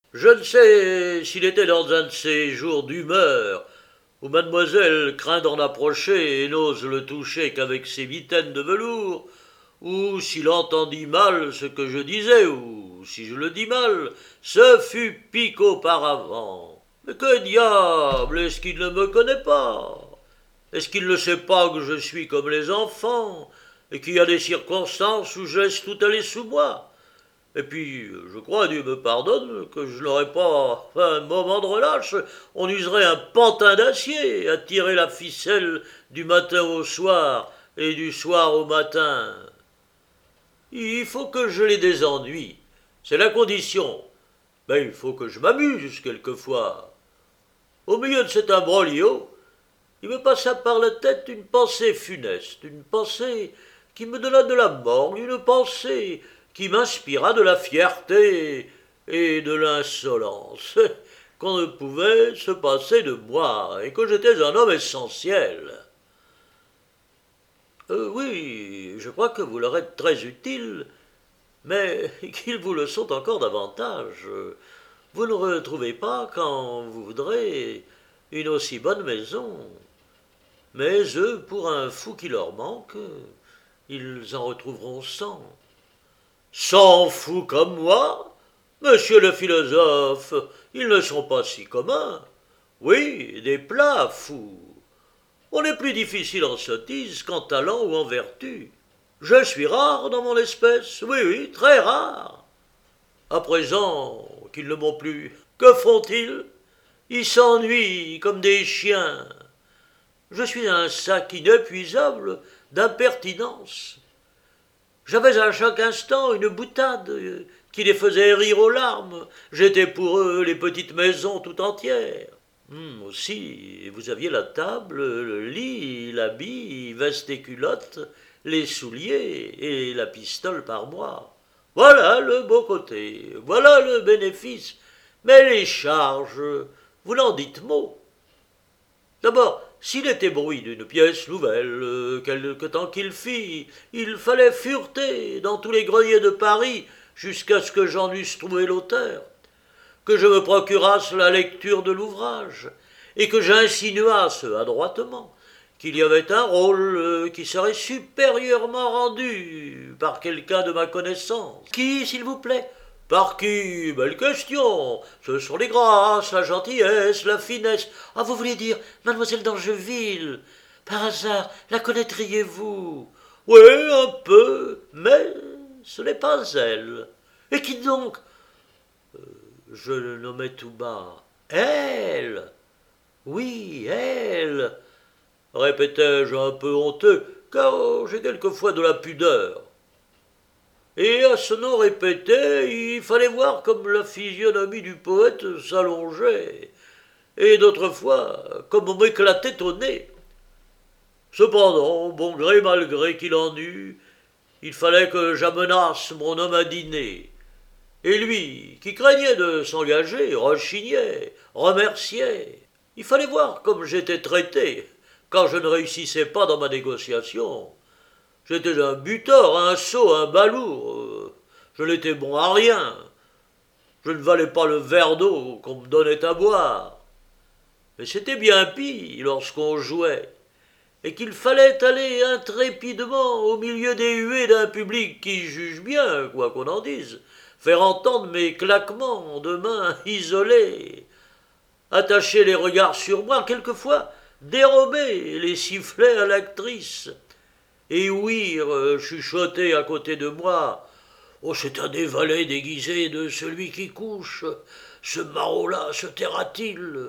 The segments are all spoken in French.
Je ne sais s'il était dans un de ces jours d'humeur où mademoiselle craint d'en approcher et n'ose le toucher qu'avec ses mitaines de velours, ou s'il entendit mal ce que je disais, ou si je le dis mal, ce fut pique auparavant. Mais que diable, est-ce qu'il ne me connaît pas? Est-ce qu'il ne sait pas que je suis comme les enfants, et qu'il y a des circonstances où je laisse tout aller sous moi? Et puis, je crois, Dieu me pardonne, que je n'aurais pas un moment de relâche. On userait un pantin d'acier à tirer la ficelle du matin au soir et du soir au matin. Il faut que je les désennuie. C'est la condition. Mais il faut que je m'amuse quelquefois. Au milieu de cet imbroglio, il me passa par la tête une pensée funeste, une pensée qui me donna de la morgue, une pensée qui m'inspira de la fierté et de l'insolence, qu'on ne pouvait se passer de moi, et que j'étais un homme essentiel. Oui, je crois que vous leur êtes très utile, mais qu'ils vous le sont encore davantage. Vous ne retrouvez pas, quand vous voudrez, une aussi bonne maison. Mais eux, pour un fou qui leur manque, ils en retrouveront cent. Cent fous comme moi? Monsieur le philosophe, ils ne sont pas si communs. Oui, des plats fous. On est plus difficile en sottise qu'en talent ou en vertu. Je suis rare dans mon espèce, oui, oui, très rare. À présent qu'ils ne m'ont plus, que font-ils? Ils s'ennuient comme des chiens. Je suis un sac inépuisable d'impertinence. J'avais à chaque instant une boutade qui les faisait rire aux larmes. J'étais pour eux les petites maisons tout entières. Aussi, vous aviez la table, le lit, l'habit, veste et culotte, les souliers et la pistole par mois. Voilà le beau côté, voilà le bénéfice. Mais les charges, vous n'en dites mot. D'abord, s'il était bruit d'une pièce nouvelle, quelque temps qu'il fit, il fallait fureter dans tous les greniers de Paris jusqu'à ce que j'en eusse trouvé l'auteur, que je me procurasse la lecture de l'ouvrage, et que j'insinuasse adroitement qu'il y avait un rôle qui serait supérieurement rendu par quelqu'un de ma connaissance. Qui, s'il vous plaît? Par qui? Belle question. Ce sont les grâces, la gentillesse, la finesse. Ah, vous voulez dire mademoiselle d'Angeville? Par hasard, la connaîtriez-vous? Oui, un peu, mais ce n'est pas elle. Et qui donc? Je le nommai tout bas. Elle? Oui, elle, répétai-je un peu honteux, car j'ai quelquefois de la pudeur. Et à ce nom répété, il fallait voir comme la physionomie du poète s'allongeait, et d'autres fois, comme on m'éclatait au nez. Cependant, bon gré mal gré qu'il en eût, il fallait que j'amenasse mon homme à dîner. Et lui, qui craignait de s'engager, rechignait, remerciait. Il fallait voir comme j'étais traité quand je ne réussissais pas dans ma négociation. J'étais un butor, un sot, un balourd. Je n'étais bon à rien. Je ne valais pas le verre d'eau qu'on me donnait à boire. Mais c'était bien pis lorsqu'on jouait, et qu'il fallait aller intrépidement au milieu des huées d'un public qui juge bien, quoi qu'on en dise, faire entendre mes claquements de mains isolés, attacher les regards sur moi, quelquefois dérober les sifflets à l'actrice, et ouïr chuchoter à côté de moi. Oh, c'est un des valets déguisé de celui qui couche. Ce maraud-là se taira-t-il?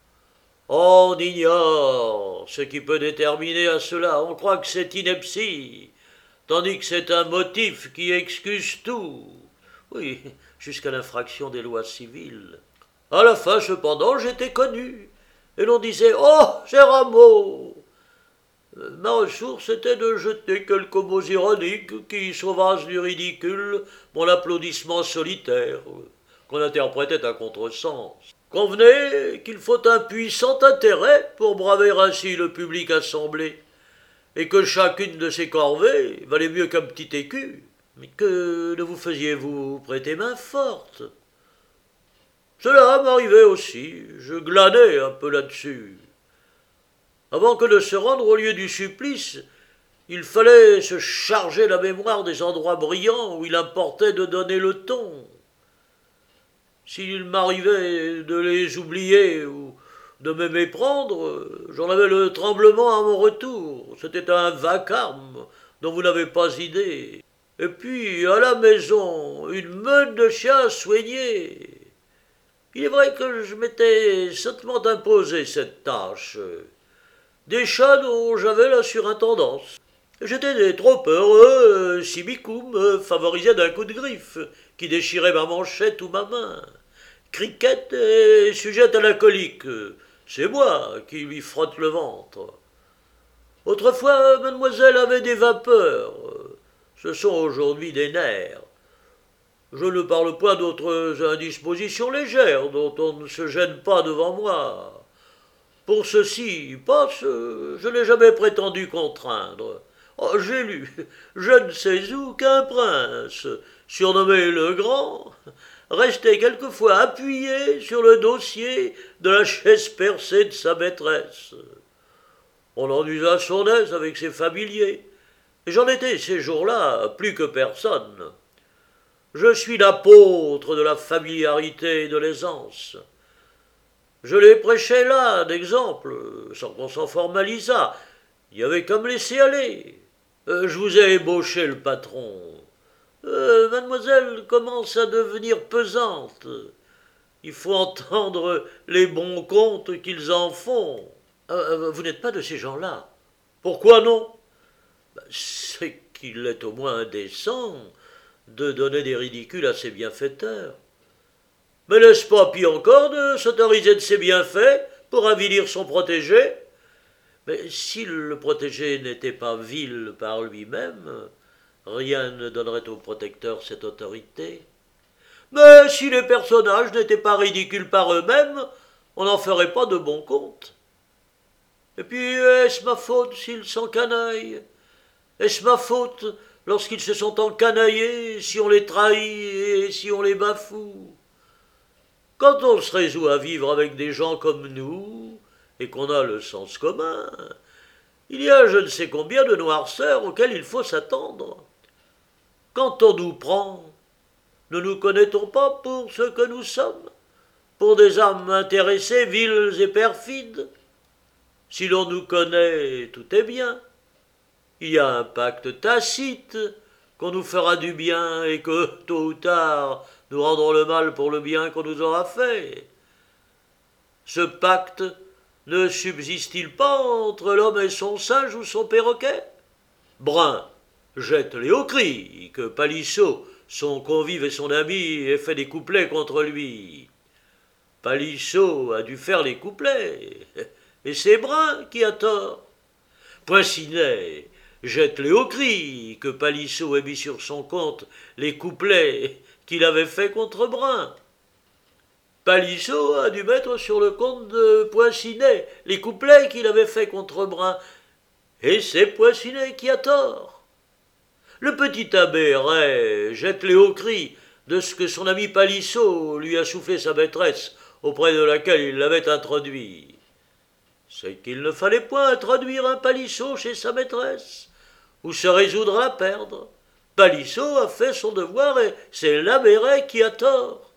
On ignore ce qui peut déterminer à cela. On croit que c'est ineptie, tandis que c'est un motif qui excuse tout. Oui, jusqu'à l'infraction des lois civiles. À la fin, cependant, j'étais connu, et l'on disait « Oh, c'est Rameau !» Ma ressource était de jeter quelques mots ironiques qui sauvassent du ridicule mon applaudissement solitaire, qu'on interprétait à contresens. Convenez qu'il faut un puissant intérêt pour braver ainsi le public assemblé, et que chacune de ces corvées valait mieux qu'un petit écu. Mais que ne vous faisiez-vous prêter main forte? Cela m'arrivait aussi, je glanais un peu là-dessus. Avant que de se rendre au lieu du supplice, il fallait se charger la mémoire des endroits brillants où il importait de donner le ton. S'il m'arrivait de les oublier ou de me méprendre, j'en avais le tremblement à mon retour. C'était un vacarme dont vous n'avez pas idée. Et puis, à la maison, une meute de chiens soignés. Il est vrai que je m'étais sottement imposé cette tâche. Des chats dont j'avais la surintendance. J'étais trop heureux si Micoum me favorisait d'un coup de griffe qui déchirait ma manchette ou ma main. Cricket est sujette à la colique. C'est moi qui lui frotte le ventre. Autrefois, mademoiselle avait des vapeurs. Ce sont aujourd'hui des nerfs. Je ne parle pas d'autres indispositions légères dont on ne se gêne pas devant moi. Pour ceci, passe, je n'ai jamais prétendu contraindre. Oh, j'ai lu, je ne sais où, qu'un prince, surnommé le Grand, restait quelquefois appuyé sur le dossier de la chaise percée de sa maîtresse. On en usa son aise avec ses familiers, et j'en étais ces jours-là plus que personne. Je suis l'apôtre de la familiarité et de l'aisance. Je les prêchais là, d'exemple, sans qu'on s'en formalisât. Il y avait qu'à me laisser aller. Je vous ai ébauché le patron. Mademoiselle commence à devenir pesante. Il faut entendre les bons contes qu'ils en font. Vous n'êtes pas de ces gens-là. Pourquoi non? C'est qu'il est au moins indécent de donner des ridicules à ses bienfaiteurs. Mais n'est-ce pas pire encore de s'autoriser de ses bienfaits pour avilir son protégé? Mais si le protégé n'était pas vil par lui-même, rien ne donnerait au protecteur cette autorité. Mais si les personnages n'étaient pas ridicules par eux-mêmes, on n'en ferait pas de bon compte. Et puis, est-ce ma faute s'ils s'encanaillent? Est-ce ma faute lorsqu'ils se sont encanaillés, si on les trahit et si on les bafoue? Quand on se résout à vivre avec des gens comme nous, et qu'on a le sens commun, il y a je ne sais combien de noirceurs auxquelles il faut s'attendre. Quand on nous prend, ne nous connaît-on pas pour ce que nous sommes, pour des âmes intéressées, viles et perfides? Si l'on nous connaît, tout est bien. Il y a un pacte tacite qu'on nous fera du bien et que, tôt ou tard, nous rendrons le mal pour le bien qu'on nous aura fait. Ce pacte ne subsiste-t-il pas entre l'homme et son singe ou son perroquet? Brun jette les hauts cris que Palissot, son convive et son ami, ait fait des couplets contre lui. Palissot a dû faire les couplets, et c'est Brun qui a tort. Poinçonnet jette les hauts cris que Palissot ait mis sur son compte les couplets qu'il avait faits contre Brun. Palissot a dû mettre sur le compte de Poinçonnet les couplets qu'il avait faits contre Brun, et c'est Poinçonnet qui a tort. Le petit abbé Ray jette les hauts cris de ce que son ami Palissot lui a soufflé sa maîtresse auprès de laquelle il l'avait introduit. C'est qu'il ne fallait point introduire un Palissot chez sa maîtresse, ou se résoudre à la perdre. Palissot a fait son devoir et c'est l'abbé Ray qui a tort.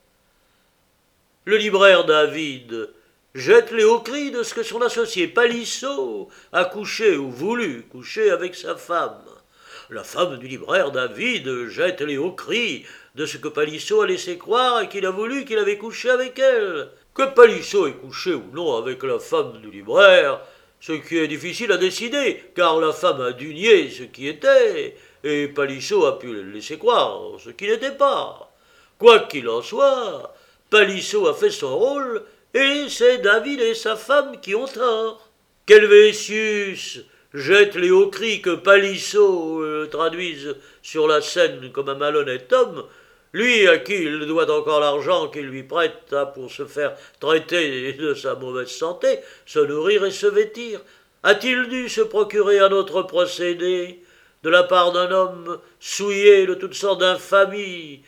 Le libraire David jette les hauts cris de ce que son associé Palissot a couché ou voulu coucher avec sa femme. La femme du libraire David jette les hauts cris de ce que Palissot a laissé croire et qu'il a voulu qu'il avait couché avec elle. Que Palissot ait couché ou non avec la femme du libraire, ce qui est difficile à décider, car la femme a dû nier ce qui était, et Palissot a pu le laisser croire ce qui n'était pas. Quoi qu'il en soit, Palissot a fait son rôle, et c'est David et sa femme qui ont tort. Qu'Helvétius jette les hauts cris que Palissot traduise sur la scène comme un malhonnête homme, lui à qui il doit encore l'argent qu'il lui prête pour se faire traiter de sa mauvaise santé, se nourrir et se vêtir, a-t-il dû se procurer un autre procédé de la part d'un homme souillé de toutes sortes d'infamies,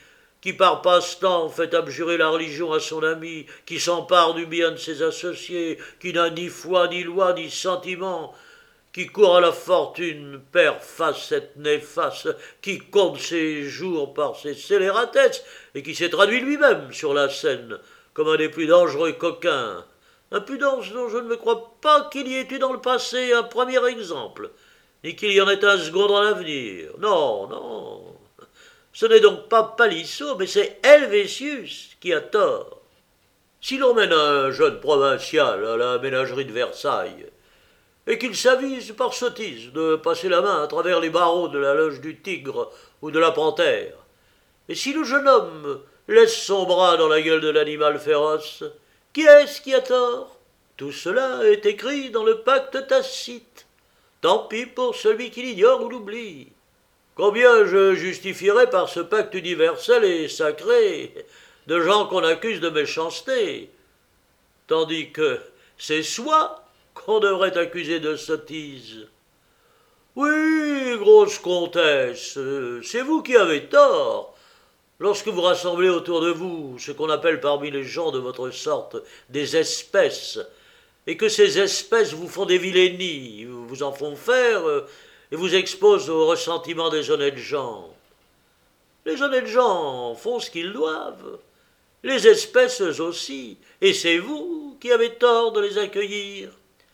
qui par passe-temps fait abjurer la religion à son ami, qui s'empare du bien de ses associés, qui n'a ni foi, ni loi, ni sentiment, qui court à la fortune, perd face cette néfaste, qui compte ses jours par ses scélératesses, et qui s'est traduit lui-même sur la scène comme un des plus dangereux coquins. Impudence dont je ne me crois pas qu'il y ait eu dans le passé un premier exemple, ni qu'il y en ait un second dans l'avenir. Non, non. Ce n'est donc pas Palissot, mais c'est Helvétius qui a tort. Si l'on mène un jeune provincial à la ménagerie de Versailles, et qu'il s'avise par sottise de passer la main à travers les barreaux de la loge du Tigre ou de la Panthère, et si le jeune homme laisse son bras dans la gueule de l'animal féroce, qui est-ce qui a tort? Tout cela est écrit dans le pacte tacite. Tant pis pour celui qui l'ignore ou l'oublie. Combien je justifierais par ce pacte universel et sacré de gens qu'on accuse de méchanceté, tandis que c'est soi qu'on devrait accuser de sottise. Oui, grosse comtesse, c'est vous qui avez tort. Lorsque vous rassemblez autour de vous ce qu'on appelle parmi les gens de votre sorte des espèces, et que ces espèces vous font des vilainies, vous en font faire, et vous exposent au ressentiment des honnêtes gens. Les honnêtes gens font ce qu'ils doivent, les espèces aussi, et c'est vous qui avez tort de les accueillir.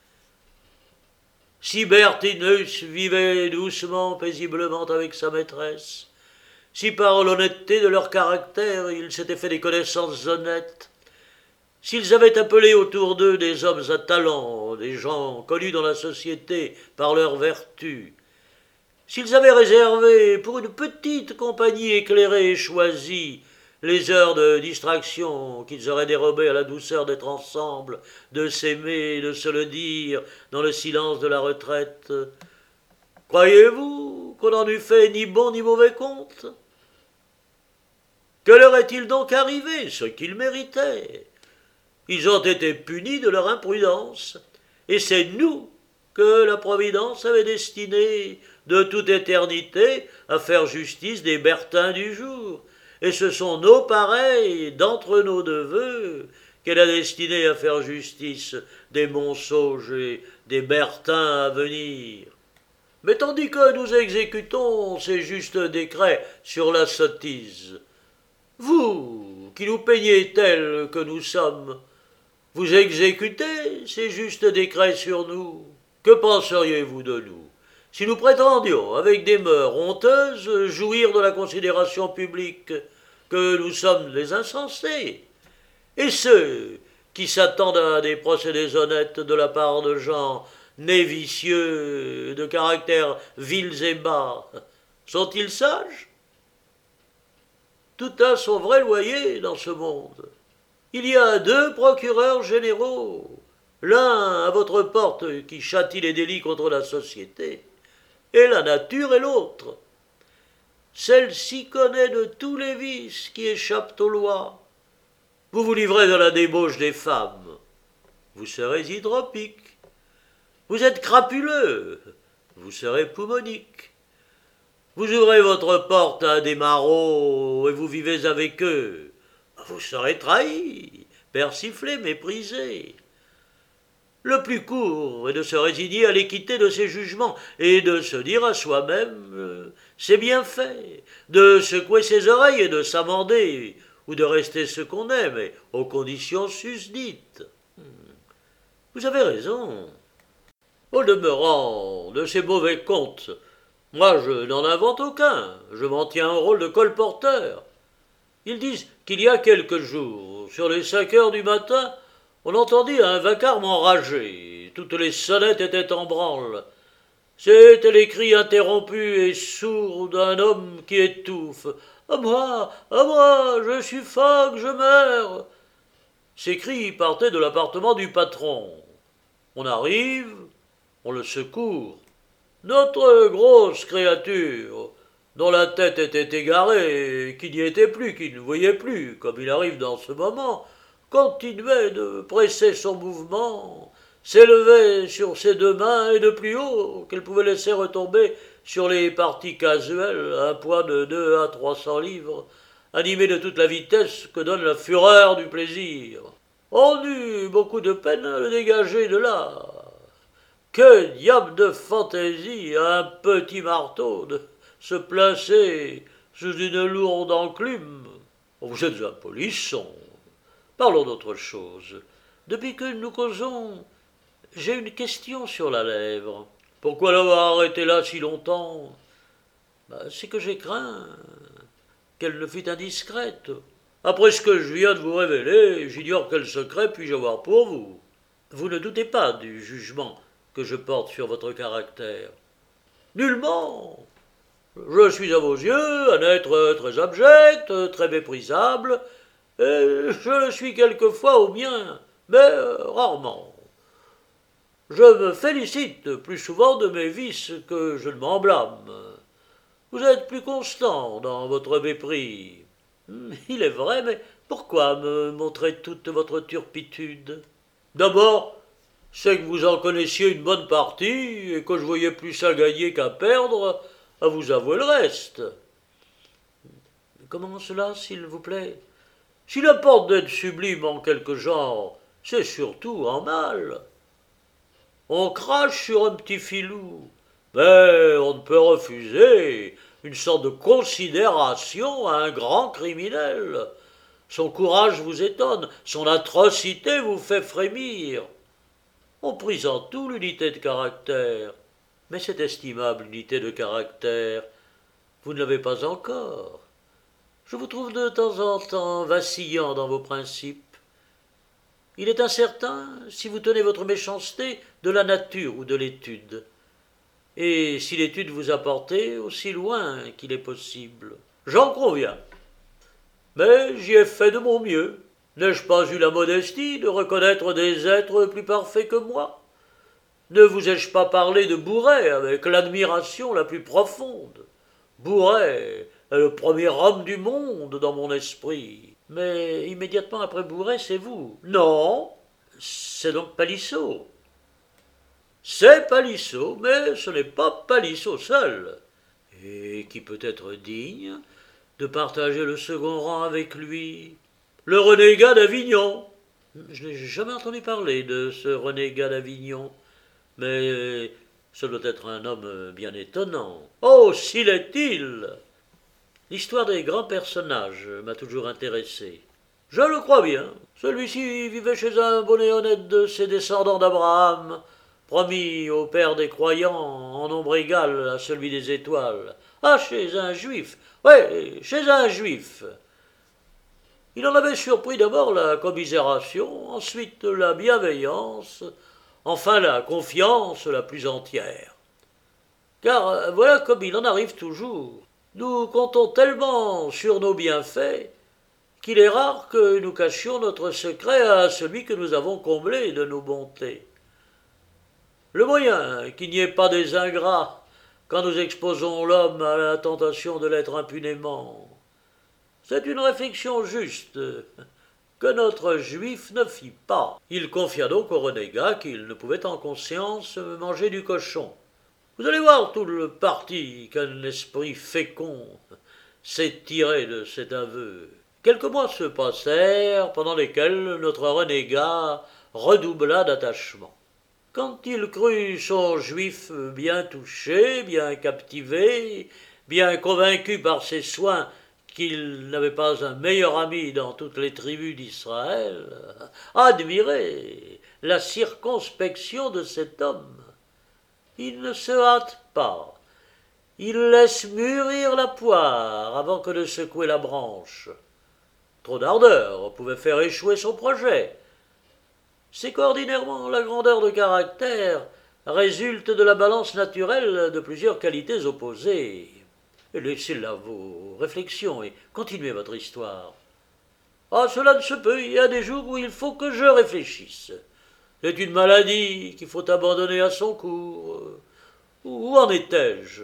Si Bertinus vivait doucement, paisiblement avec sa maîtresse, si par l'honnêteté de leur caractère ils s'étaient fait des connaissances honnêtes, s'ils avaient appelé autour d'eux des hommes à talent, des gens connus dans la société par leurs vertus, s'ils avaient réservé pour une petite compagnie éclairée et choisie les heures de distraction qu'ils auraient dérobées à la douceur d'être ensemble, de s'aimer et de se le dire dans le silence de la retraite, croyez-vous qu'on n'en eût fait ni bon ni mauvais compte? Que leur est-il donc arrivé, ce qu'ils méritaient? Ils ont été punis de leur imprudence, et c'est nous que la Providence avait destiné de toute éternité à faire justice des Bertins du jour, et ce sont nos pareils, d'entre nos neveux, qu'elle a destiné à faire justice des Montsauges et des Bertins à venir. Mais tandis que nous exécutons ces justes décrets sur la sottise, vous, qui nous peignez tels que nous sommes, vous exécutez ces justes décrets sur nous. Que penseriez-vous de nous si nous prétendions, avec des mœurs honteuses, jouir de la considération publique, que nous sommes les insensés? Et ceux qui s'attendent à des procédés honnêtes de la part de gens nés vicieux, de caractères vils et bas, sont-ils sages? Tout a son vrai loyer dans ce monde. Il y a 2 procureurs généraux, l'un à votre porte qui châtie les délits contre la société, et la nature est l'autre. Celle-ci connaît de tous les vices qui échappent aux lois. Vous vous livrez de la débauche des femmes, vous serez hydropique. Vous êtes crapuleux, vous serez poumonique. Vous ouvrez votre porte à des marauds et vous vivez avec eux, vous serez trahi, persiflé, méprisé. Le plus court est de se résigner à l'équité de ses jugements et de se dire à soi-même c'est bien fait, de secouer ses oreilles et de s'amender, ou de rester ce qu'on aime, et aux conditions susdites. Vous avez raison. Au demeurant de ces mauvais contes, moi je n'en invente aucun, je m'en tiens au rôle de colporteur. Ils disent qu'il y a quelques jours, sur les 5 heures du matin, on entendit un vacarme enragé, toutes les sonnettes étaient en branle. C'étaient les cris interrompus et sourds d'un homme qui étouffe. À moi, je suffoque, je meurs. Ces cris partaient de l'appartement du patron. On arrive, on le secourt. Notre grosse créature, dont la tête était égarée, qui n'y était plus, qui ne voyait plus, comme il arrive dans ce moment, continuait de presser son mouvement, s'élevait sur ses 2 mains et de plus haut qu'elle pouvait laisser retomber sur les parties casuelles un poids de 2 à 300 livres, animé de toute la vitesse que donne la fureur du plaisir. On eut beaucoup de peine à le dégager de là. Que diable de fantaisie à un petit marteau de se placer sous une lourde enclume. Vous êtes un polisson. Parlons d'autre chose. Depuis que nous causons, j'ai une question sur la lèvre. Pourquoi l'avoir arrêtée là si longtemps? C'est que j'ai craint qu'elle ne fût indiscrète. Après ce que je viens de vous révéler, j'ignore quel secret puis-je avoir pour vous. Vous ne doutez pas du jugement que je porte sur votre caractère? Nullement. Je suis à vos yeux un être très abject, très méprisable, et je le suis quelquefois au mien, mais rarement. Je me félicite plus souvent de mes vices que je ne m'en blâme. Vous êtes plus constant dans votre mépris. Il est vrai, mais pourquoi me montrer toute votre turpitude? D'abord, c'est que vous en connaissiez une bonne partie, et que je voyais plus à gagner qu'à perdre à vous avouer le reste. Comment cela, s'il vous plaît? S'il importe d'être sublime en quelque genre, c'est surtout en mal. On crache sur un petit filou, mais on ne peut refuser une sorte de considération à un grand criminel. Son courage vous étonne, son atrocité vous fait frémir. On prise en tout l'unité de caractère. Mais cette estimable unité de caractère, vous ne l'avez pas encore. Je vous trouve de temps en temps vacillant dans vos principes. Il est incertain si vous tenez votre méchanceté de la nature ou de l'étude, et si l'étude vous a porté aussi loin qu'il est possible. J'en conviens, mais j'y ai fait de mon mieux. N'ai-je pas eu la modestie de reconnaître des êtres plus parfaits que moi? Ne vous ai-je pas parlé de Bouret avec l'admiration la plus profonde? Bouret est le premier homme du monde dans mon esprit. Mais immédiatement après Bouret, c'est vous. Non, c'est donc Palissot. C'est Palissot, mais ce n'est pas Palissot seul. Et qui peut être digne de partager le second rang avec lui? Le renégat d'Avignon. Je n'ai jamais entendu parler de ce renégat d'Avignon, mais ce doit être un homme bien étonnant. Oh, s'il est-il! L'histoire des grands personnages m'a toujours intéressé. Je le crois bien. Celui-ci vivait chez un bon et honnête de ses descendants d'Abraham, promis au père des croyants en nombre égal à celui des étoiles. Ah, chez un juif. Oui, chez un juif. Il en avait surpris d'abord la commisération, ensuite la bienveillance, enfin la confiance la plus entière. Car voilà comme il en arrive toujours. Nous comptons tellement sur nos bienfaits qu'il est rare que nous cachions notre secret à celui que nous avons comblé de nos bontés. Le moyen qu'il n'y ait pas des ingrats quand nous exposons l'homme à la tentation de l'être impunément, c'est une réflexion juste que notre juif ne fit pas. Il confia donc au renégat qu'il ne pouvait en conscience manger du cochon. Vous allez voir tout le parti qu'un esprit fécond s'est tiré de cet aveu. Quelques mois se passèrent, pendant lesquels notre renégat redoubla d'attachement. Quand il crut son juif bien touché, bien captivé, bien convaincu par ses soins qu'il n'avait pas un meilleur ami dans toutes les tribus d'Israël, admirez la circonspection de cet homme. Il ne se hâte pas. Il laisse mûrir la poire avant que de secouer la branche. Trop d'ardeur pouvait faire échouer son projet. C'est qu'ordinairement la grandeur de caractère résulte de la balance naturelle de plusieurs qualités opposées. Laissez là vos réflexions et continuez votre histoire. Ah, cela ne se peut, il y a des jours où il faut que je réfléchisse. C'est une maladie qu'il faut abandonner à son cours. Où en étais-je?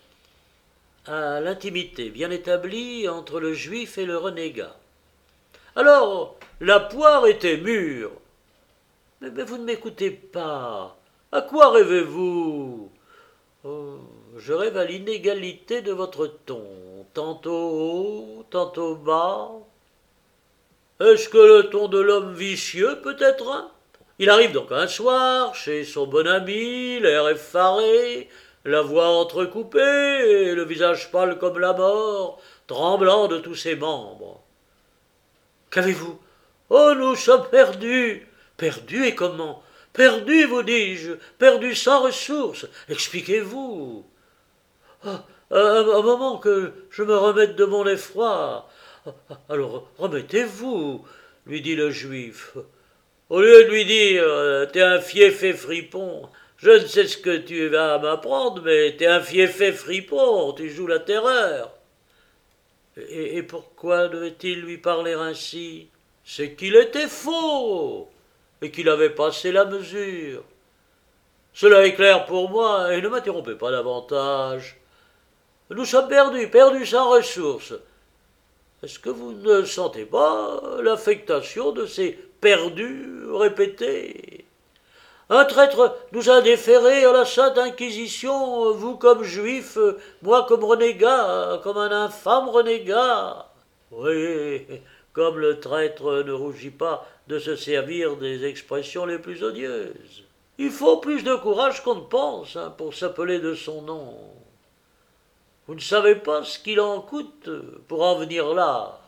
À l'intimité bien établie entre le juif et le renégat. Alors, la poire était mûre. Mais vous ne m'écoutez pas. À quoi rêvez-vous? Oh, je rêve à l'inégalité de votre ton, tantôt haut, tantôt bas. Est-ce que le ton de l'homme vicieux, peut-être, hein? Il arrive donc un soir, chez son bon ami, l'air effaré, la voix entrecoupée, et le visage pâle comme la mort, tremblant de tous ses membres. Qu'avez-vous? Oh, nous sommes perdus. Perdus et comment? Perdus, vous dis-je, perdus sans ressources. Expliquez-vous. Ah, un moment que je me remette de mon effroi. Alors, remettez-vous, lui dit le juif. Au lieu de lui dire t'es un fiefé fripon, je ne sais ce que tu vas m'apprendre, mais t'es un fiefé fripon, tu joues la terreur. Et pourquoi devait-il lui parler ainsi? C'est qu'il était faux et qu'il avait passé la mesure. Cela est clair pour moi, et ne m'interrompez pas davantage. Nous sommes perdus, perdus sans ressources. Est-ce que vous ne sentez pas l'affectation de ces perdus répétés? Un traître nous a déférés à la Sainte Inquisition, vous comme juif, moi comme renégat, comme un infâme renégat. Oui, comme le traître ne rougit pas de se servir des expressions les plus odieuses. Il faut plus de courage qu'on ne pense pour s'appeler de son nom. Vous ne savez pas ce qu'il en coûte pour en venir là.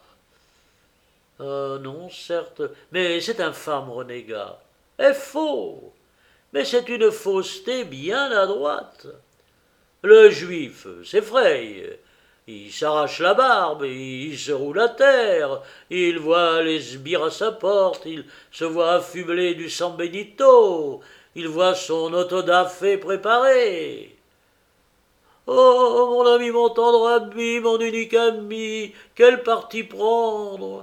Non, certes, mais c'est infâme renégat. Est faux, mais c'est une fausseté bien adroite. Le juif s'effraie, il s'arrache la barbe, il se roule à terre, il voit les sbires à sa porte, il se voit affublé du San Benito, il voit son autodafé préparé. Oh, mon ami, mon tendre ami, mon unique ami, quel parti prendre?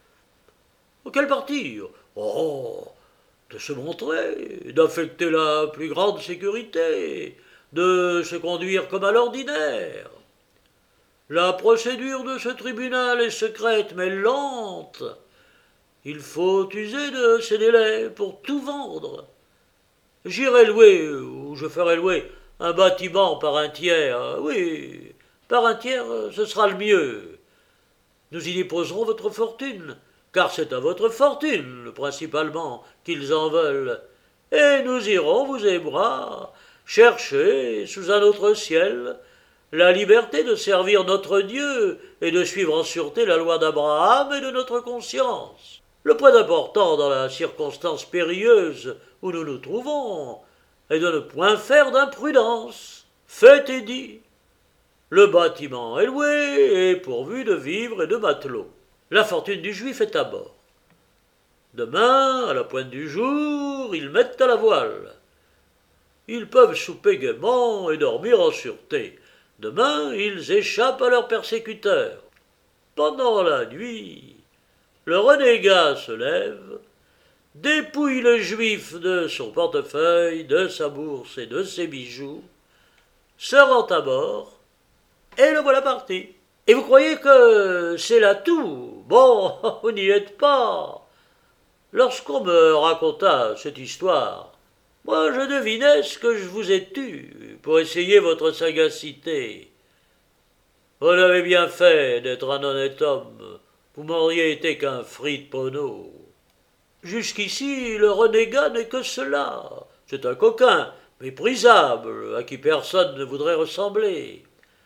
Quel parti? Oh, de se montrer, d'affecter la plus grande sécurité, de se conduire comme à l'ordinaire. La procédure de ce tribunal est secrète mais lente. Il faut user de ces délais pour tout vendre. J'irai louer, ou je ferai louer, un bâtiment par un tiers. Oui, par un tiers, ce sera le mieux. Nous y déposerons votre fortune, car c'est à votre fortune, principalement, qu'ils en veulent. Et nous irons, vous et moi, chercher, sous un autre ciel, la liberté de servir notre Dieu et de suivre en sûreté la loi d'Abraham et de notre conscience. Le point important dans la circonstance périlleuse où nous nous trouvons est de ne point faire d'imprudence. Fait et dit. Le bâtiment est loué et pourvu de vivres et de matelots. La fortune du juif est à bord. Demain, à la pointe du jour, ils mettent à la voile. Ils peuvent souper gaiement et dormir en sûreté. Demain, ils échappent à leurs persécuteurs. Pendant la nuit, le renégat se lève, dépouille le juif de son portefeuille, de sa bourse et de ses bijoux, se rend à bord, et le voilà parti. Et vous croyez que c'est là tout? Bon, vous n'y êtes pas. Lorsqu'on me raconta cette histoire, moi je devinais ce que je vous ai tu pour essayer votre sagacité. Vous avez bien fait d'être un honnête homme, vous m'auriez été qu'un friponneau. Jusqu'ici, le renégat n'est que cela. C'est un coquin, méprisable, à qui personne ne voudrait ressembler.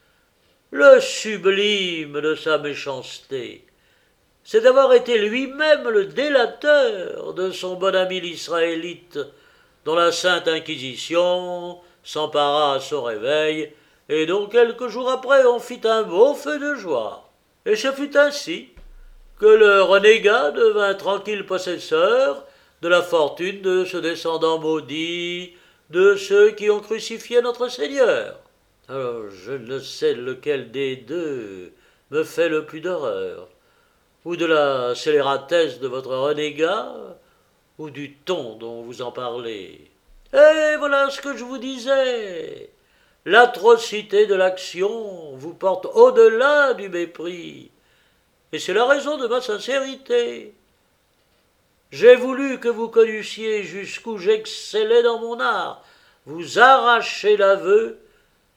Le sublime de sa méchanceté, c'est d'avoir été lui-même le délateur de son bon ami l'Israélite, dont la Sainte Inquisition s'empara à son réveil, et dont quelques jours après on fit un beau feu de joie. Et ce fut ainsi que le renégat devint tranquille possesseur de la fortune de ce descendant maudit de ceux qui ont crucifié notre Seigneur. Alors, je ne sais lequel des deux me fait le plus d'horreur, ou de la scélératesse de votre renégat, ou du ton dont vous en parlez. Et voilà ce que je vous disais. L'atrocité de l'action vous porte au-delà du mépris, et c'est la raison de ma sincérité. J'ai voulu que vous connussiez jusqu'où j'excellais dans mon art, vous arracher l'aveu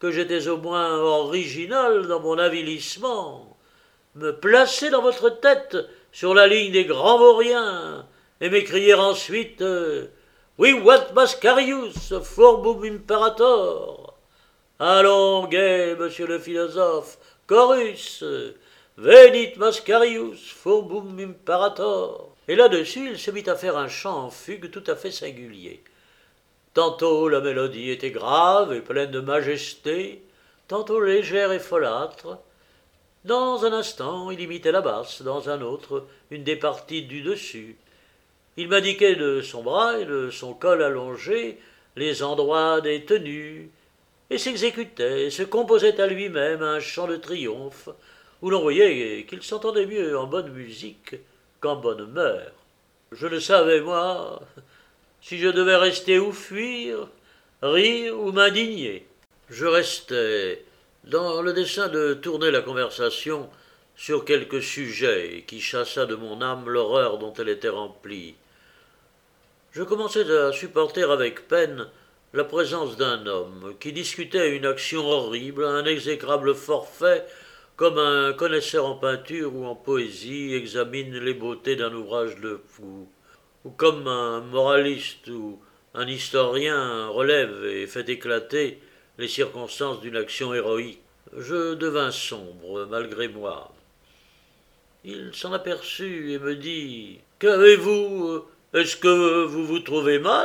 que j'étais au moins original dans mon avilissement. Me placer dans votre tête sur la ligne des grands vauriens et m'écrier ensuite We want Mascarius, forbum imperator. Allons, gai, monsieur le philosophe, chorus, venit Mascarius, forbum imperator. Et là-dessus, il se mit à faire un chant en fugue tout à fait singulier. Tantôt la mélodie était grave et pleine de majesté, tantôt légère et folâtre. Dans un instant, il imitait la basse, dans un autre, une des parties du dessus. Il m'indiquait de son bras et de son col allongé les endroits des tenues, et s'exécutait, et se composait à lui-même un chant de triomphe, où l'on voyait qu'il s'entendait mieux en bonne musique qu'en bonne humeur. Je ne savais, moi, si je devais rester ou fuir, rire ou m'indigner. Je restais, dans le dessein de tourner la conversation sur quelque sujet qui chassa de mon âme l'horreur dont elle était remplie. Je commençais à supporter avec peine la présence d'un homme qui discutait une action horrible, un exécrable forfait, comme un connaisseur en peinture ou en poésie examine les beautés d'un ouvrage de fou, ou comme un moraliste ou un historien relève et fait éclater les circonstances d'une action héroïque. Je devins sombre, malgré moi. Il s'en aperçut et me dit « Qu'avez-vous? Est-ce que vous vous trouvez mal ?»«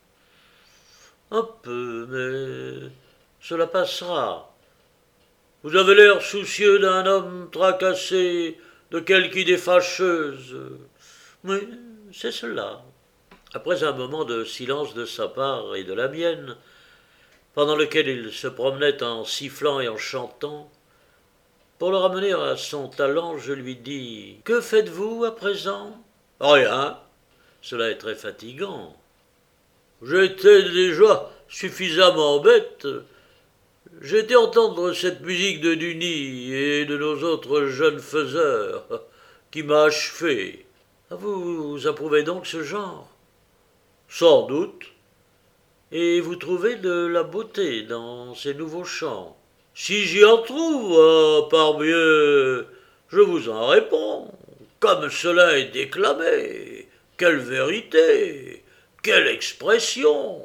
Un peu, mais cela passera. Vous avez l'air soucieux d'un homme tracassé de quelque idée fâcheuse. Oui, c'est cela. » Après un moment de silence de sa part et de la mienne, pendant lequel il se promenait en sifflant et en chantant, pour le ramener à son talent, je lui dis « Que faites-vous à présent ?»« Rien. Cela est très fatigant. J'étais déjà suffisamment bête. J'ai été entendre cette musique de Duny et de nos autres jeunes faiseurs, qui m'a achevé. » Vous approuvez donc ce genre ? Sans doute. Et vous trouvez de la beauté dans ces nouveaux chants? Si j'y en trouve, parbleu, je vous en réponds. Comme cela est déclamé, quelle vérité, quelle expression!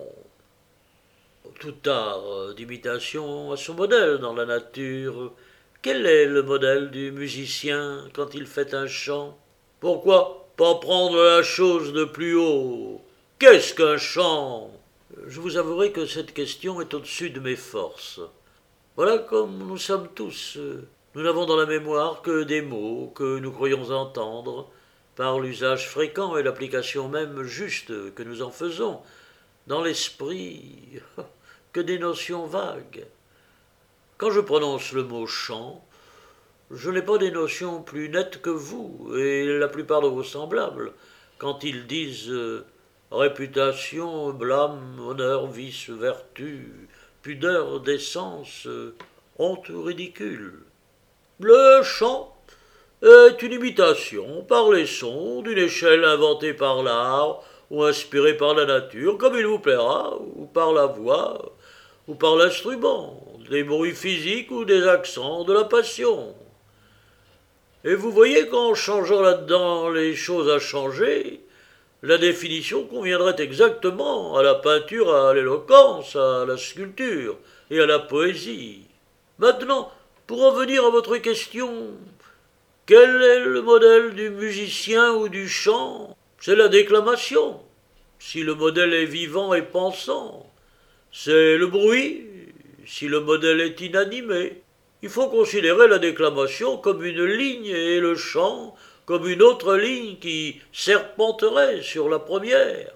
Tout art d'imitation a son modèle dans la nature. Quel est le modèle du musicien quand il fait un chant? Pourquoi pas prendre la chose de plus haut? Qu'est-ce qu'un chant? Je vous avouerai que cette question est au-dessus de mes forces. Voilà comme nous sommes tous. Nous n'avons dans la mémoire que des mots que nous croyons entendre, par l'usage fréquent et l'application même juste que nous en faisons. Dans l'esprit, que des notions vagues. Quand je prononce le mot chant, je n'ai pas des notions plus nettes que vous et la plupart de vos semblables, quand ils disent réputation, blâme, honneur, vice, vertu, pudeur, décence, honte ou ridicule. Le chant est une imitation par les sons d'une échelle inventée par l'art ou inspirée par la nature, comme il vous plaira, ou par la voix, ou par l'instrument, des bruits physiques ou des accents de la passion. Et vous voyez qu'en changeant là-dedans les choses à changer, la définition conviendrait exactement à la peinture, à l'éloquence, à la sculpture et à la poésie. Maintenant, pour en venir à votre question, quel est le modèle du musicien ou du chant? C'est la déclamation, si le modèle est vivant et pensant. C'est le bruit, si le modèle est inanimé. Il faut considérer la déclamation comme une ligne et le chant comme une autre ligne qui serpenterait sur la première.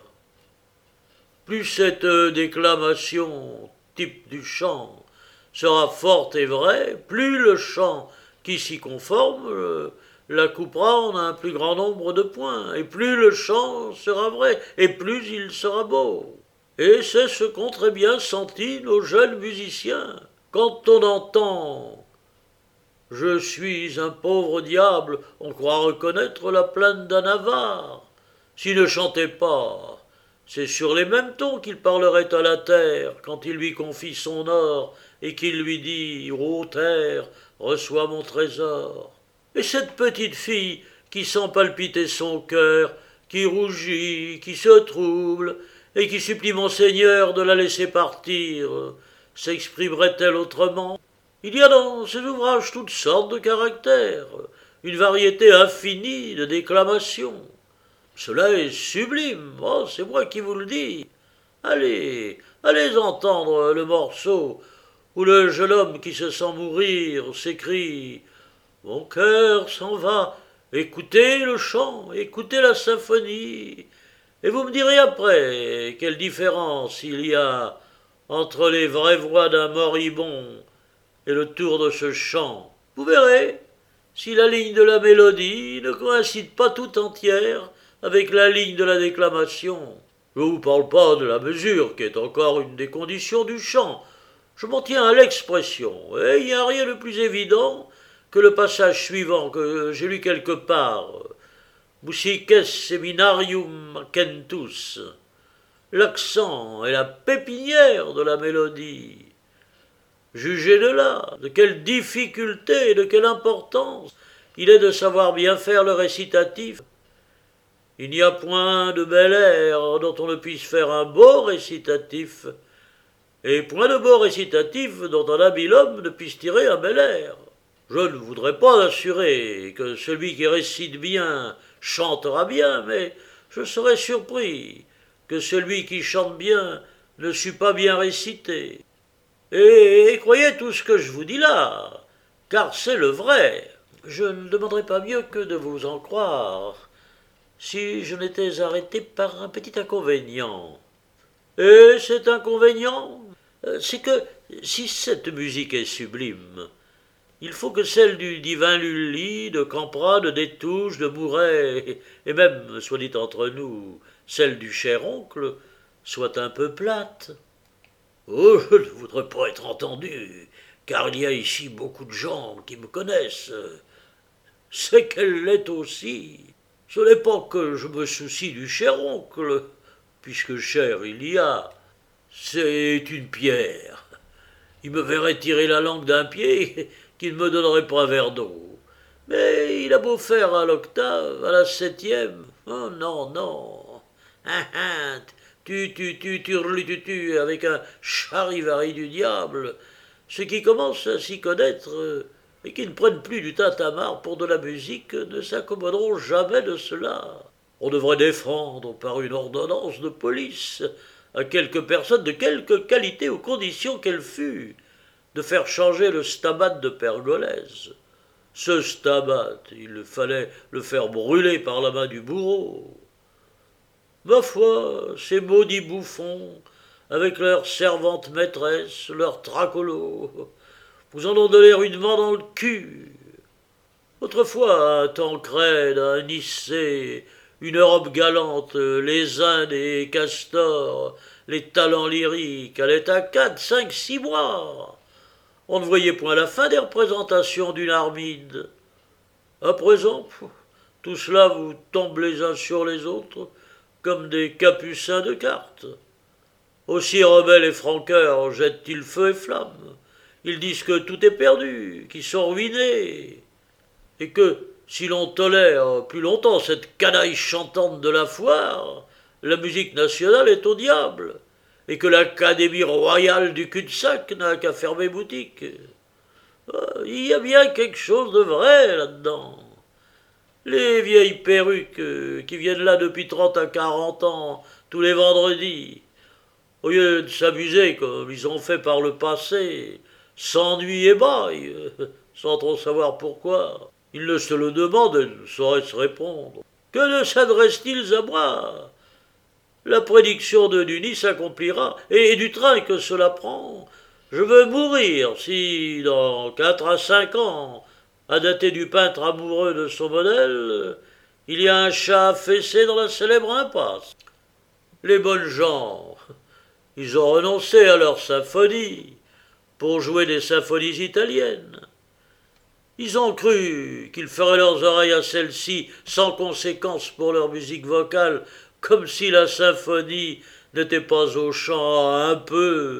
Plus cette déclamation, type du chant, sera forte et vraie, plus le chant qui s'y conforme la coupera en un plus grand nombre de points, et plus le chant sera vrai, et plus il sera beau. Et c'est ce qu'ont très bien senti nos jeunes musiciens. Quand on entend « Je suis un pauvre diable », on croit reconnaître la plainte d'un avare. S'il ne chantait pas, c'est sur les mêmes tons qu'il parlerait à la terre quand il lui confie son or et qu'il lui dit « Ô terre, reçois mon trésor ». Et cette petite fille qui sent palpiter son cœur, qui rougit, qui se trouble, et qui supplie mon Seigneur de la laisser partir, s'exprimerait-elle autrement? Il y a dans ces ouvrages toutes sortes de caractères, une variété infinie de déclamations. Cela est sublime, oh, c'est moi qui vous le dis. Allez, allez entendre le morceau où le jeune homme qui se sent mourir s'écrie « Mon cœur s'en va, écoutez le chant, écoutez la symphonie, et vous me direz après quelle différence il y a entre les vraies voix d'un moribond et le tour de ce chant. Vous verrez, si la ligne de la mélodie ne coïncide pas tout entière avec la ligne de la déclamation. Je ne vous parle pas de la mesure, qui est encore une des conditions du chant. Je m'en tiens à l'expression, et il n'y a rien de plus évident que le passage suivant que j'ai lu quelque part. Musices seminarium cantus. L'accent est la pépinière de la mélodie. Jugez de là, de quelle difficulté et de quelle importance il est de savoir bien faire le récitatif. Il n'y a point de bel air dont on ne puisse faire un beau récitatif, et point de beau récitatif dont un habile homme ne puisse tirer un bel air. Je ne voudrais pas assurer que celui qui récite bien chantera bien, mais je serais surpris que celui qui chante bien ne sût pas bien réciter. Et croyez tout ce que je vous dis là, car c'est le vrai. Je ne demanderai pas mieux que de vous en croire, si je n'étais arrêté par un petit inconvénient. Et cet inconvénient, c'est que si cette musique est sublime, il faut que celle du divin Lully, de Campra, de Destouches, de Mouret, et même, soit dit entre nous, celle du cher oncle, soit un peu plate. Oh, je ne voudrais pas être entendu, car il y a ici beaucoup de gens qui me connaissent. C'est qu'elle l'est aussi. Ce n'est pas que je me soucie du cher oncle, puisque cher il y a. C'est une pierre. Il me verrait tirer la langue d'un pied qu'il ne me donnerait pas un verre d'eau. Mais il a beau faire à l'octave, à la septième. Oh non, non. Tu, avec un charivari du diable. Ceux qui commencent à s'y connaître et qui ne prennent plus du tintamarre pour de la musique ne s'accommoderont jamais de cela. On devrait défendre par une ordonnance de police à quelque personne de quelque qualité ou condition qu'elle fût, de faire changer le stabat de Pergolèse. Ce stabat, il fallait le faire brûler par la main du bourreau. Ma foi, ces maudits bouffons, avec leurs servantes maîtresses, leurs tracolos, vous en ont donné rudement dans le cul. Autrefois, un Tancrède, un Nicée, une Europe galante, les Indes et Castors, les talents lyriques, allaient à 4, 5, 6 mois. On ne voyait point la fin des représentations d'une Armide. À présent, tout cela vous tombe les uns sur les autres, comme des capucins de cartes. Aussi rebelles et franqueurs jettent-ils feu et flamme. Ils disent que tout est perdu, qu'ils sont ruinés, et que, si l'on tolère plus longtemps cette canaille chantante de la foire, la musique nationale est au diable, et que l'Académie royale du cul-de-sac n'a qu'à fermer boutique. Il y a bien quelque chose de vrai là-dedans. Les vieilles perruques qui viennent là depuis 30 à 40 ans, tous les vendredis, au lieu de s'amuser comme ils ont fait par le passé, s'ennuient et baillent, sans trop savoir pourquoi. Ils ne se le demandent et ne sauraient se répondre. Que ne s'adressent-ils à moi? La prédiction de Nuny s'accomplira, et du train que cela prend. Je veux mourir si, dans 4 à 5 ans, à dater du peintre amoureux de son modèle, il y a un chat affaissé dans la célèbre impasse. Les bonnes gens, ils ont renoncé à leur symphonie pour jouer des symphonies italiennes. Ils ont cru qu'ils feraient leurs oreilles à celles-ci sans conséquence pour leur musique vocale, comme si la symphonie n'était pas au chant un peu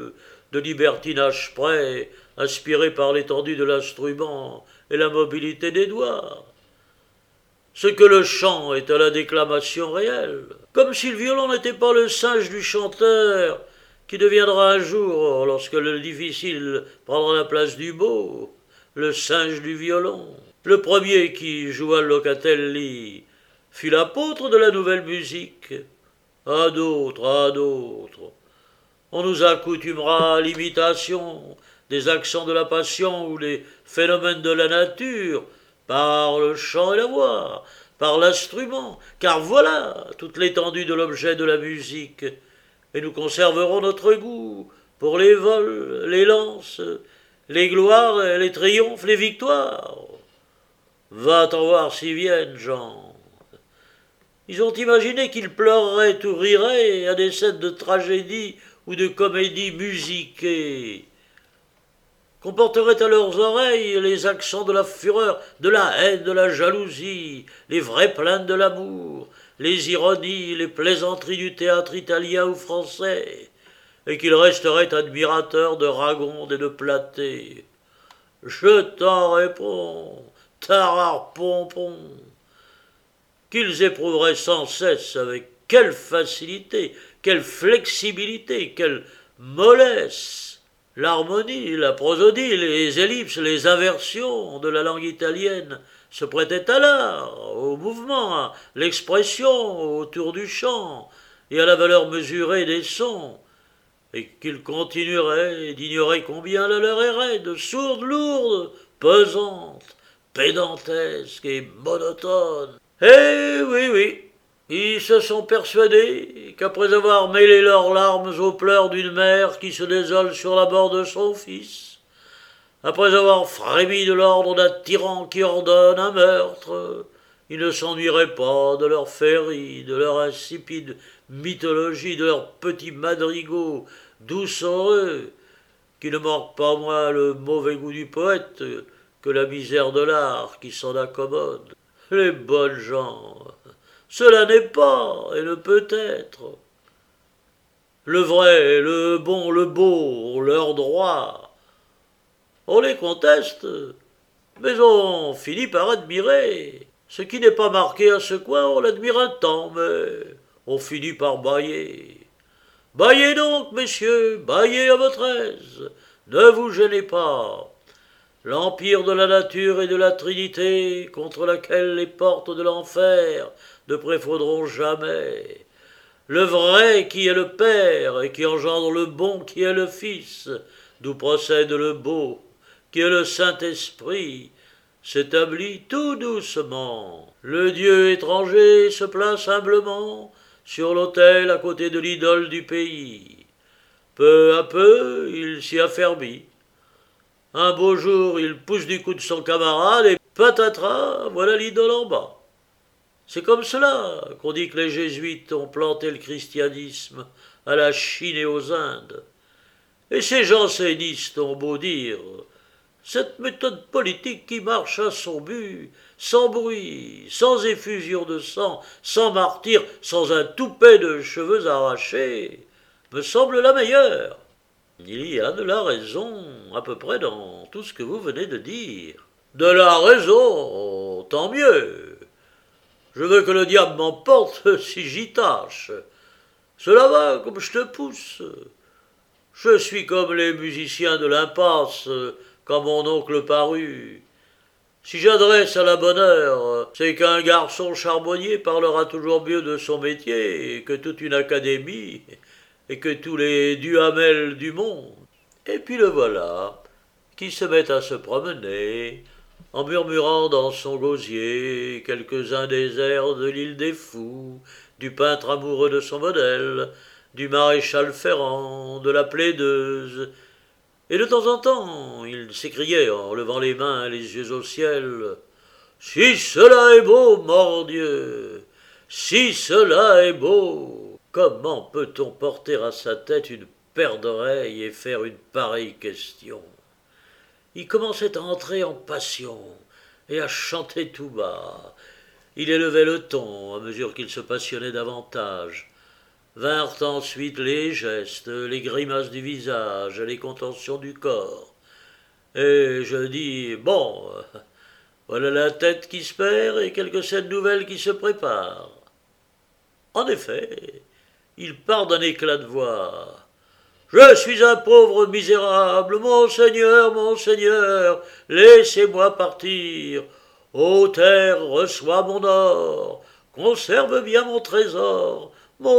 de libertinage près, inspiré par l'étendue de l'instrument et la mobilité des doigts. Ce que le chant est à la déclamation réelle, comme si le violon n'était pas le singe du chanteur, qui deviendra un jour, lorsque le difficile prendra la place du beau, le singe du violon. Le premier qui joua Locatelli fut l'apôtre de la nouvelle musique. À d'autres, à d'autres. On nous accoutumera à l'imitation des accents de la passion ou les phénomènes de la nature, par le chant et la voix, par l'instrument, car voilà toute l'étendue de l'objet de la musique, et nous conserverons notre goût pour les vols, les lances, les gloires, les triomphes, les victoires. Va-t'en voir s'ils viennent, Jean. Ils ont imaginé qu'ils pleureraient ou riraient à des scènes de tragédie ou de comédie musiquée, qu'on porterait à leurs oreilles les accents de la fureur, de la haine, de la jalousie, les vraies plaintes de l'amour, les ironies, les plaisanteries du théâtre italien ou français, et qu'ils resteraient admirateurs de Ragonde et de Platée. Je t'en réponds, tarare pompon, qu'ils éprouveraient sans cesse avec quelle facilité, quelle flexibilité, quelle mollesse l'harmonie, la prosodie, les ellipses, les inversions de la langue italienne se prêtaient à l'art, au mouvement, à l'expression autour du chant et à la valeur mesurée des sons, et qu'ils continueraient d'ignorer combien la leur est raide, sourde, lourde, pesante, pédantesque et monotone. Eh oui, oui, ils se sont persuadés qu'après avoir mêlé leurs larmes aux pleurs d'une mère qui se désole sur la mort de son fils, après avoir frémi de l'ordre d'un tyran qui ordonne un meurtre, ils ne s'ennuieraient pas de leur féerie, de leur insipide mythologie, de leurs petits madrigaux doucereux, qui ne manquent pas moins le mauvais goût du poète que la misère de l'art qui s'en accommode. Les bonnes gens, cela n'est pas et ne peut être. Le vrai, le bon, le beau ont leur droit. On les conteste, mais on finit par admirer. Ce qui n'est pas marqué à ce coin, on l'admire un temps, mais on finit par bâiller. Bâillez donc, messieurs, bâillez à votre aise, ne vous gênez pas. L'empire de la nature et de la Trinité, contre laquelle les portes de l'enfer ne prévaudront jamais. Le vrai qui est le Père et qui engendre le bon qui est le Fils, d'où procède le beau, qui est le Saint-Esprit, s'établit tout doucement. Le Dieu étranger se place humblement sur l'autel à côté de l'idole du pays. Peu à peu, il s'y affermit. Un beau jour, il pousse du coude son camarade et patatras, voilà l'idole en bas. C'est comme cela qu'on dit que les jésuites ont planté le christianisme à la Chine et aux Indes. Et ces jansénistes ont beau dire, cette méthode politique qui marche à son but, sans bruit, sans effusion de sang, sans martyr, sans un toupet de cheveux arrachés, me semble la meilleure. Il y a de la raison à peu près dans tout ce que vous venez de dire. De la raison, tant mieux. Je veux que le diable m'emporte si j'y tâche. Cela va comme je te pousse. Je suis comme les musiciens de l'impasse quand mon oncle parut. Si j'adresse à la bonne heure, c'est qu'un garçon charbonnier parlera toujours mieux de son métier que toute une académie et que tous les Duhamel du monde. Et puis le voilà, qui se met à se promener, en murmurant dans son gosier quelques-uns des airs de l'île des Fous, du peintre amoureux de son modèle, du maréchal Ferrand, de la plaideuse, et de temps en temps, il s'écriait en levant les mains et les yeux au ciel, « Si cela est beau, mordieu, si cela est beau !» Comment peut-on porter à sa tête une paire d'oreilles et faire une pareille question? Il commençait à entrer en passion et à chanter tout bas. Il élevait le ton à mesure qu'il se passionnait davantage. Vinrent ensuite les gestes, les grimaces du visage, les contorsions du corps. Et je dis, bon, voilà la tête qui se perd et quelques scènes nouvelles qui se préparent. En effet, il part d'un éclat de voix. Je suis un pauvre misérable, mon Seigneur, laissez-moi partir. Ô terre, reçois mon or, conserve bien mon trésor,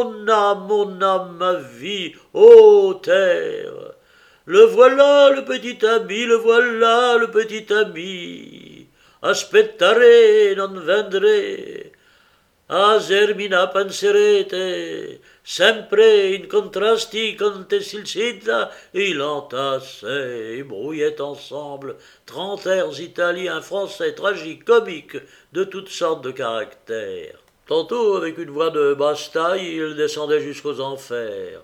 mon âme, ma vie, ô terre. Le voilà, le petit ami, le voilà, le petit ami. Aspettare, non vendré. Asermina penserete, sempre in contrasti con te silsita, il entassait et brouillait ensemble 30 airs italiens, français, tragiques, comiques, de toutes sortes de caractères. Tantôt, avec une voix de basse-taille, il descendait jusqu'aux enfers.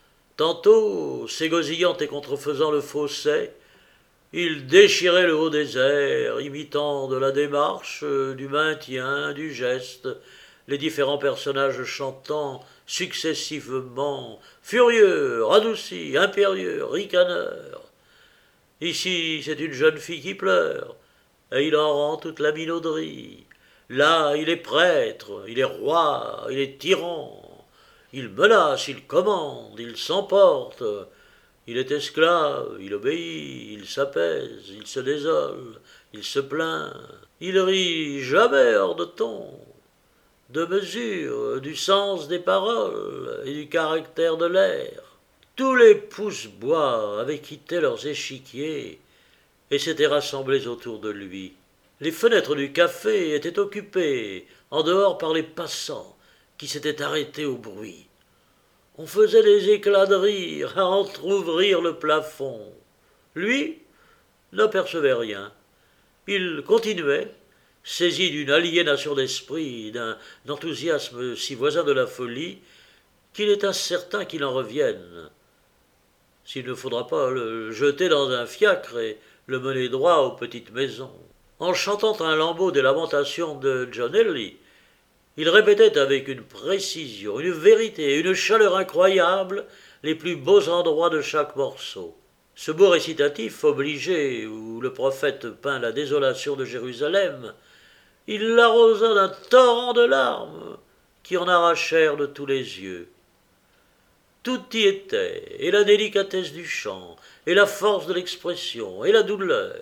Tantôt, s'égosillant et contrefaisant le fausset, il déchirait le haut des airs, imitant de la démarche, du maintien, du geste, les différents personnages chantant successivement, furieux, radoucis, impérieux, ricaneurs. Ici, c'est une jeune fille qui pleure, et il en rend toute la minauderie. Là, il est prêtre, il est roi, il est tyran. Il menace, il commande, il s'emporte. Il est esclave, il obéit, il s'apaise, il se désole, il se plaint. Il rit jamais hors de ton, de mesure, du sens des paroles et du caractère de l'air. Tous les pousse-bois avaient quitté leurs échiquiers et s'étaient rassemblés autour de lui. Les fenêtres du café étaient occupées en dehors par les passants qui s'étaient arrêtés au bruit. On faisait des éclats de rire à entr'ouvrir le plafond. Lui n'apercevait rien. Il continuait, saisi d'une aliénation d'esprit, d'un enthousiasme si voisin de la folie, qu'il est incertain qu'il en revienne. S'il ne faudra pas le jeter dans un fiacre et le mener droit aux petites maisons. En chantant un lambeau des lamentations de Gionnelli, il répétait avec une précision, une vérité et une chaleur incroyables les plus beaux endroits de chaque morceau. Ce beau récitatif obligé, où le prophète peint la désolation de Jérusalem, il l'arrosa d'un torrent de larmes qui en arrachèrent de tous les yeux. Tout y était, et la délicatesse du chant, et la force de l'expression, et la douleur.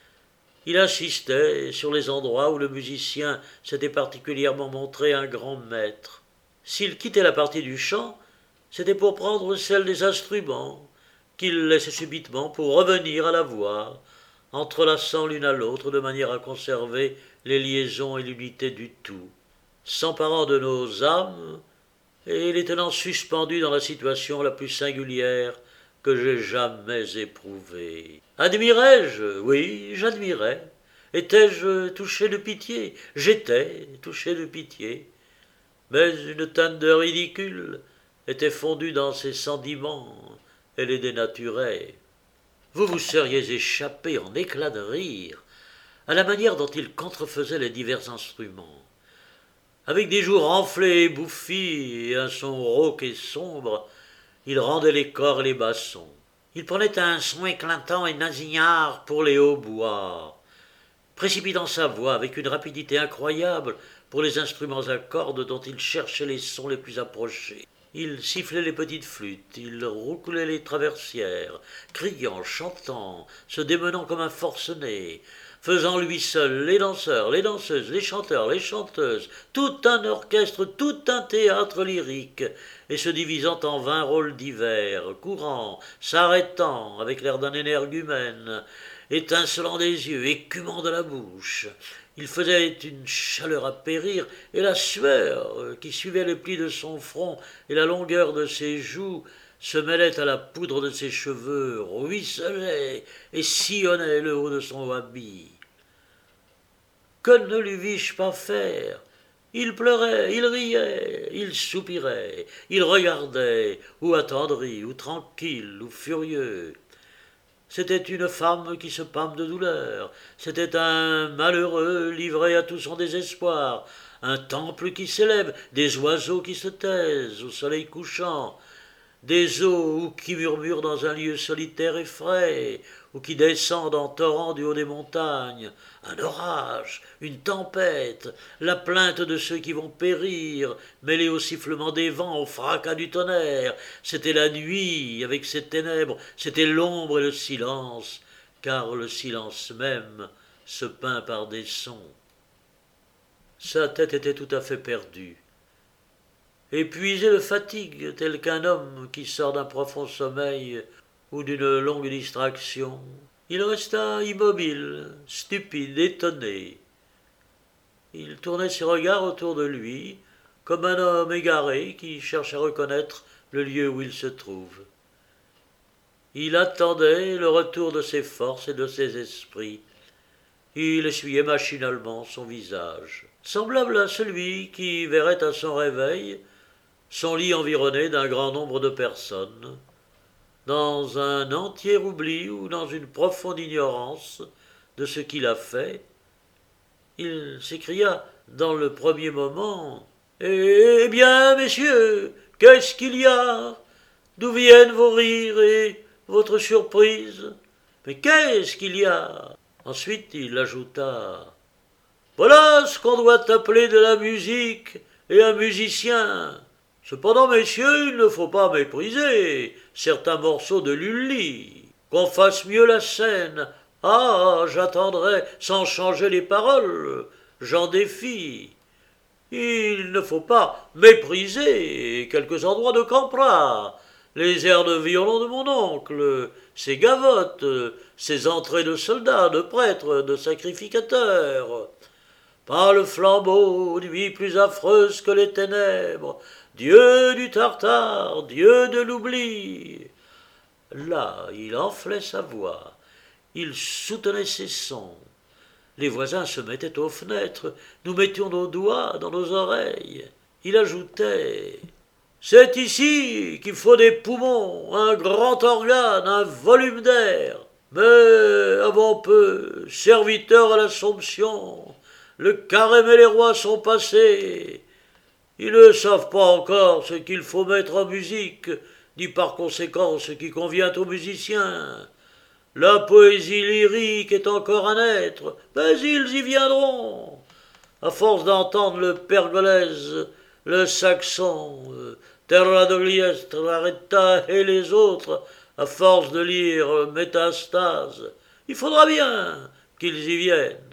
Il insistait sur les endroits où le musicien s'était particulièrement montré un grand maître. S'il quittait la partie du chant, c'était pour prendre celle des instruments, qu'il laissait subitement pour revenir à la voix, entrelaçant l'une à l'autre de manière à conserver les liaisons et l'unité du tout, s'emparant de nos âmes et les tenant suspendues dans la situation la plus singulière que j'aie jamais éprouvée. Admirais-je? Oui, j'admirais. Étais-je touché de pitié? J'étais touché de pitié. Mais une teinte de ridicule était fondue dans ses sentiments et les dénaturait. Vous vous seriez échappé en éclats de rire à la manière dont il contrefaisait les divers instruments. Avec des joues renflées et bouffies et un son rauque et sombre, il rendait les corps et les bassons. Il prenait un son éclatant et nasillarde pour les hautbois, précipitant sa voix avec une rapidité incroyable pour les instruments à cordes dont il cherchait les sons les plus approchés. Il sifflait les petites flûtes, il roucoulait les traversières, criant, chantant, se démenant comme un forcené, faisant lui seul les danseurs, les danseuses, les chanteurs, les chanteuses, tout un orchestre, tout un théâtre lyrique, et se divisant en 20 rôles divers, courant, s'arrêtant avec l'air d'un énergumène, étincelant des yeux, écumant de la bouche. Il faisait une chaleur à périr, et la sueur qui suivait le pli de son front et la longueur de ses joues se mêlait à la poudre de ses cheveux, ruisselait et sillonnait le haut de son habit. Que ne lui vis-je pas faire? Il pleurait, il riait, il soupirait, il regardait, ou attendri, ou tranquille, ou furieux. C'était une femme qui se pâme de douleur, c'était un malheureux livré à tout son désespoir, un temple qui s'élève, des oiseaux qui se taisent au soleil couchant, des eaux qui murmurent dans un lieu solitaire et frais, ou qui descendent en torrent du haut des montagnes, un orage, une tempête, la plainte de ceux qui vont périr, mêlée au sifflement des vents, au fracas du tonnerre. C'était la nuit avec ses ténèbres, c'était l'ombre et le silence, car le silence même se peint par des sons. Sa tête était tout à fait perdue. Épuisé de fatigue, tel qu'un homme qui sort d'un profond sommeil ou d'une longue distraction, il resta immobile, stupide, étonné. Il tournait ses regards autour de lui, comme un homme égaré qui cherche à reconnaître le lieu où il se trouve. Il attendait le retour de ses forces et de ses esprits. Il essuyait machinalement son visage, semblable à celui qui verrait à son réveil son lit environné d'un grand nombre de personnes, dans un entier oubli ou dans une profonde ignorance de ce qu'il a fait. Il s'écria dans le premier moment « Eh bien, messieurs, qu'est-ce qu'il y a? D'où viennent vos rires et votre surprise? Mais qu'est-ce qu'il y a ?» Ensuite il ajouta « Voilà ce qu'on doit appeler de la musique et un musicien. Cependant, messieurs, il ne faut pas mépriser certains morceaux de Lully. Qu'on fasse mieux la scène. Ah, j'attendrai sans changer les paroles. J'en défie. Il ne faut pas mépriser quelques endroits de Campra, les airs de violon de mon oncle, ses gavottes, ses entrées de soldats, de prêtres, de sacrificateurs. Pas le flambeau, nuit plus affreuse que les ténèbres, Dieu du Tartare, Dieu de l'oubli. » Là, il enflait sa voix, il soutenait ses sons. Les voisins se mettaient aux fenêtres, nous mettions nos doigts dans nos oreilles. Il ajoutait « C'est ici qu'il faut des poumons, un grand organe, un volume d'air. Mais avant peu, serviteurs à l'Assomption, le carême et les rois sont passés. Ils ne savent pas encore ce qu'il faut mettre en musique, ni par conséquent ce qui convient aux musiciens. La poésie lyrique est encore à naître, mais ils y viendront. À force d'entendre le pergolèse, le saxon, Terra d'Ogliestre, Laretta et les autres, à force de lire Métastase, il faudra bien qu'ils y viennent.